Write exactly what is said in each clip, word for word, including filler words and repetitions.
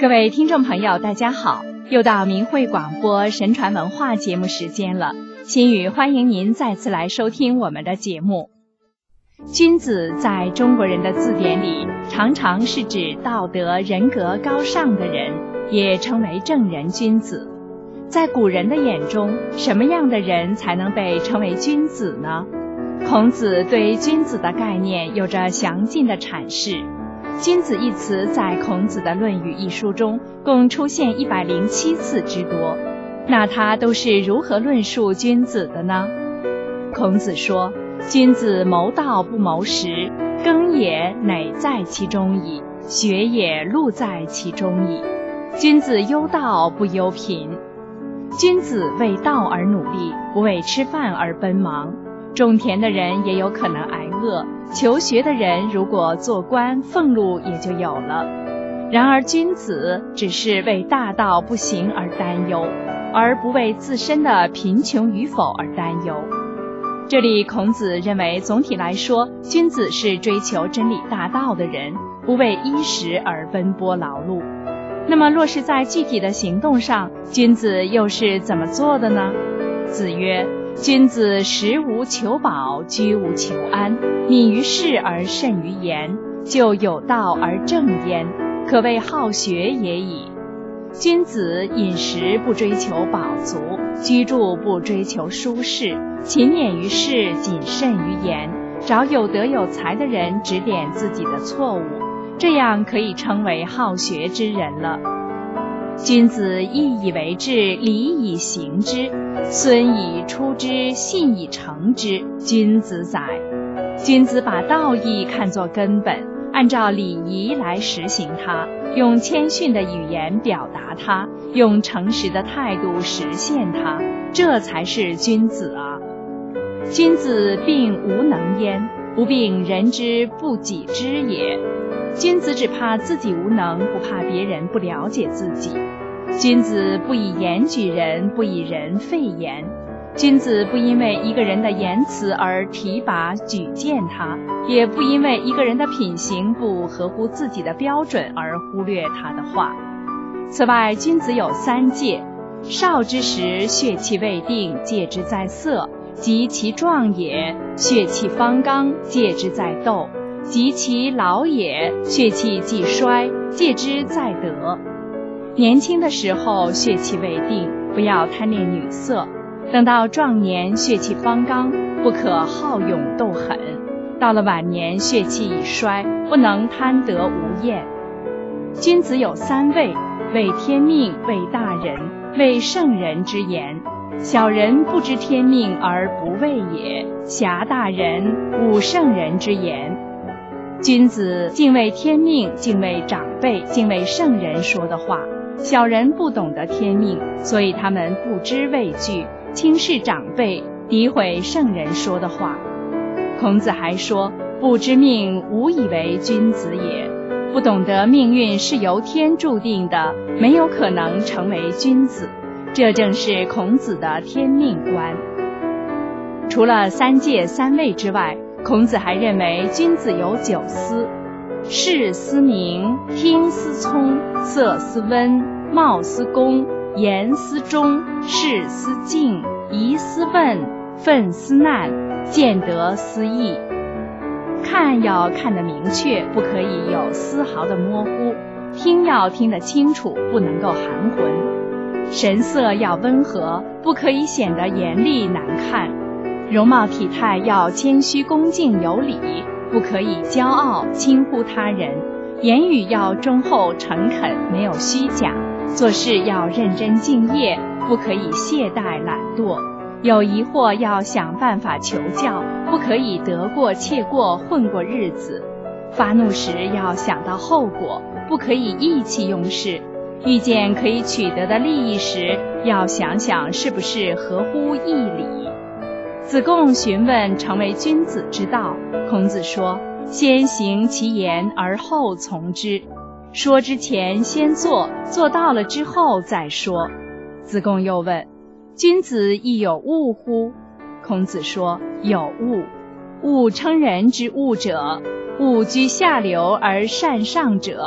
各位听众朋友大家好，又到明慧广播神传文化节目时间了，心语欢迎您再次来收听我们的节目。君子在中国人的字典里常常是指道德人格高尚的人，也称为正人君子。在古人的眼中，什么样的人才能被称为君子呢？孔子对君子的概念有着详尽的阐释。君子一词在孔子的《论语》一书中共出现一百零七次之多，那他都是如何论述君子的呢？孔子说：君子谋道不谋食，耕也馁在其中矣，学也禄在其中矣。君子忧道不忧贫。君子为道而努力，不为吃饭而奔忙。种田的人也有可能挨饿，求学的人如果做官，俸禄也就有了。然而君子只是为大道不行而担忧，而不为自身的贫穷与否而担忧。这里孔子认为，总体来说，君子是追求真理大道的人，不为衣食而奔波劳碌。那么落实在具体的行动上，君子又是怎么做的呢？子曰：君子食无求饱，居无求安，敏于事而慎于言，就有道而正焉，可谓好学也已。君子饮食不追求饱足，居住不追求舒适，勤勉于事，谨慎于言，找有德有才的人指点自己的错误，这样可以称为好学之人了。君子义以为质，礼以行之，孙以出之，信以成之，君子哉。君子把道义看作根本，按照礼仪来实行它，用谦逊的语言表达它，用诚实的态度实现它，这才是君子啊。君子病无能焉，不病人之不己知也。君子只怕自己无能，不怕别人不了解自己。君子不以言举人，不以人废言。君子不因为一个人的言辞而提拔举荐他，也不因为一个人的品行不合乎自己的标准而忽略他的话。此外，君子有三戒：少之时，血气未定，戒之在色；及其壮也，血气方刚，戒之在斗；及其老也，血气既衰，戒之在德。年轻的时候血气未定，不要贪恋女色；等到壮年血气方刚，不可好勇斗狠；到了晚年血气已衰，不能贪得无厌。君子有三畏：畏天命，畏大人，畏圣人之言。小人不知天命而不畏也，侠大人，侮圣人之言。君子敬畏天命，敬畏长辈，敬畏圣人说的话。小人不懂得天命，所以他们不知畏惧，轻视长辈，诋毁圣人说的话。孔子还说：不知命，无以为君子也。不懂得命运是由天注定的，没有可能成为君子。这正是孔子的天命观。除了三戒三畏之外，孔子还认为君子有九思：视思明，听思聪，色思温，貌思恭，言思忠，事思敬，疑思问，愤思难，见得思义。看要看得明确，不可以有丝毫的模糊；听要听得清楚，不能够含混；神色要温和，不可以显得严厉难看；容貌体态要谦虚恭敬有礼，不可以骄傲轻忽他人；言语要忠厚诚恳，没有虚假；做事要认真敬业，不可以懈怠懒惰；有疑惑要想办法求教，不可以得过且过混过日子；发怒时要想到后果，不可以意气用事；遇见可以取得的利益时，要想想是不是合乎义理。子贡询问成为君子之道，孔子说：先行其言而后从之。说之前先做，做到了之后再说。子贡又问：君子亦有恶乎？孔子说：有恶。恶称人之恶者，恶居下流而善上者，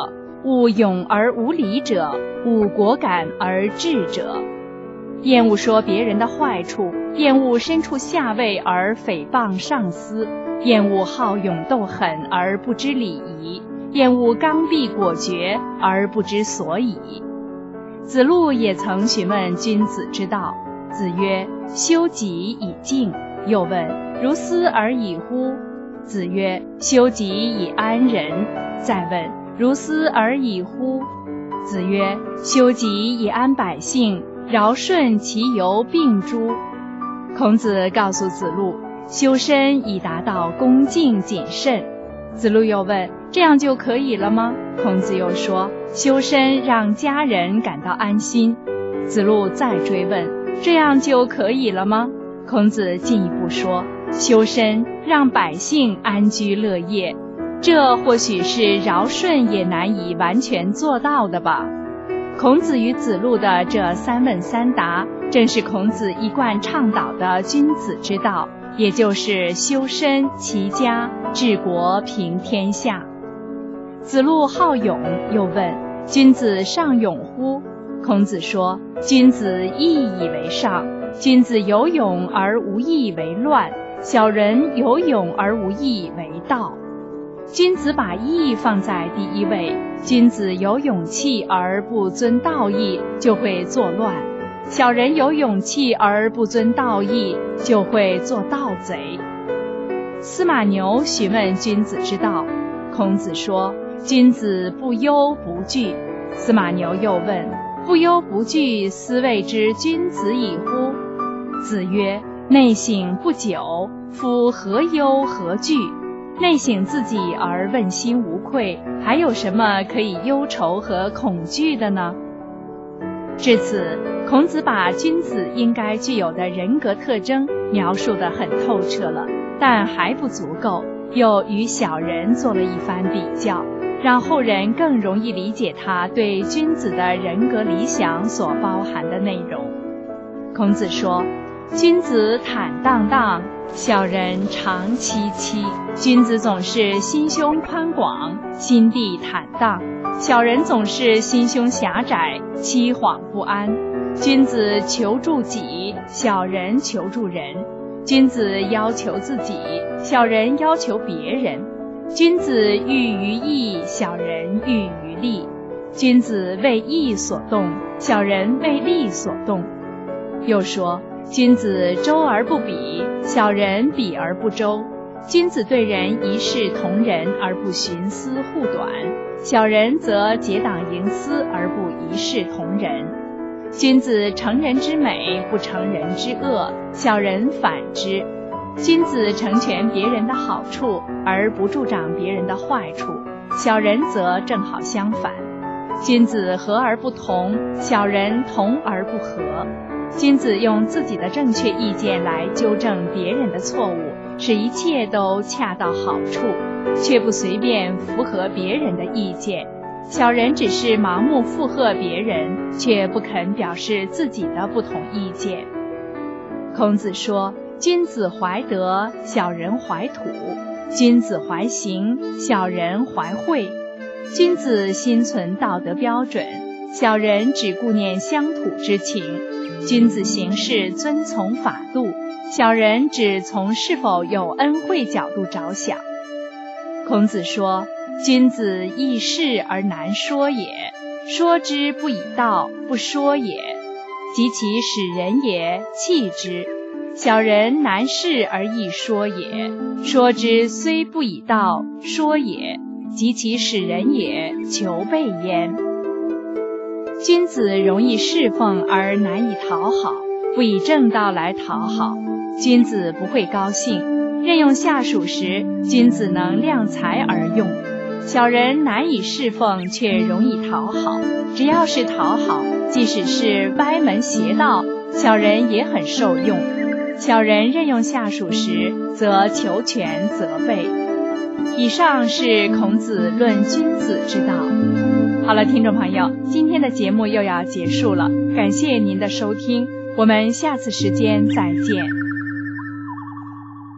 务勇而无礼者，务果敢而智者。厌恶说别人的坏处，厌恶身处下位而诽谤上司，厌恶好勇斗狠而不知礼仪，厌恶刚愎果决而不知所以。子路也曾询问君子之道，子曰：修己以敬。又问：如斯而已乎？子曰：修己以安人。再问：如斯而已乎？子曰：修己以安百姓，尧舜其犹并诸。孔子告诉子路，修身以达到恭敬谨慎。子路又问：这样就可以了吗？孔子又说：修身让家人感到安心。子路再追问：这样就可以了吗？孔子进一步说：修身让百姓安居乐业。这或许是尧舜也难以完全做到的吧。孔子与子路的这三问三答，正是孔子一贯倡导的君子之道，也就是修身齐家治国平天下。子路好勇，又问：君子尚勇乎？孔子说：君子义以为上。君子有勇而无义为乱，小人有勇而无义为道。君子把义放在第一位，君子有勇气而不遵道义，就会作乱；小人有勇气而不遵道义，就会做盗贼。司马牛询问君子之道，孔子说：君子不忧不惧。司马牛又问：不忧不惧，斯谓之君子矣乎？子曰：内省不久，夫何忧何惧？内省自己而问心无愧，还有什么可以忧愁和恐惧的呢？至此，孔子把君子应该具有的人格特征描述得很透彻了，但还不足够，又与小人做了一番比较，让后人更容易理解他对君子的人格理想所包含的内容。孔子说：君子坦荡荡，小人长戚戚。君子总是心胸宽广，心地坦荡；小人总是心胸狭窄，欺谎不安。君子求助己，小人求助人；君子要求自己，小人要求别人；君子喻于义，小人喻于利；君子为义所动，小人为利所动。又说：君子周而不比，小人比而不周；君子对人一视同仁而不徇私护短，小人则结党营私而不一视同仁。君子成人之美，不成人之恶，小人反之。君子成全别人的好处，而不助长别人的坏处，小人则正好相反。君子和而不同，小人同而不和。君子用自己的正确意见来纠正别人的错误，使一切都恰到好处，却不随便符合别人的意见。小人只是盲目附和别人，却不肯表示自己的不同意见。孔子说：君子怀德，小人怀土；君子怀行，小人怀惠。君子心存道德标准，小人只顾念乡土之情；君子行事遵从法度，小人只从是否有恩惠角度着想。孔子说：君子易事而难说也，说之不以道，不说也；及其使人也，弃之。小人难事而易说也，说之虽不以道，说也；及其使人也，求备焉。君子容易侍奉而难以讨好，不以正道来讨好，君子不会高兴。任用下属时，君子能量才而用。小人难以侍奉，却容易讨好。只要是讨好，即使是歪门邪道，小人也很受用。小人任用下属时，则求全责备。以上是孔子论君子之道。好了，听众朋友，今天的节目又要结束了，感谢您的收听，我们下次时间再见。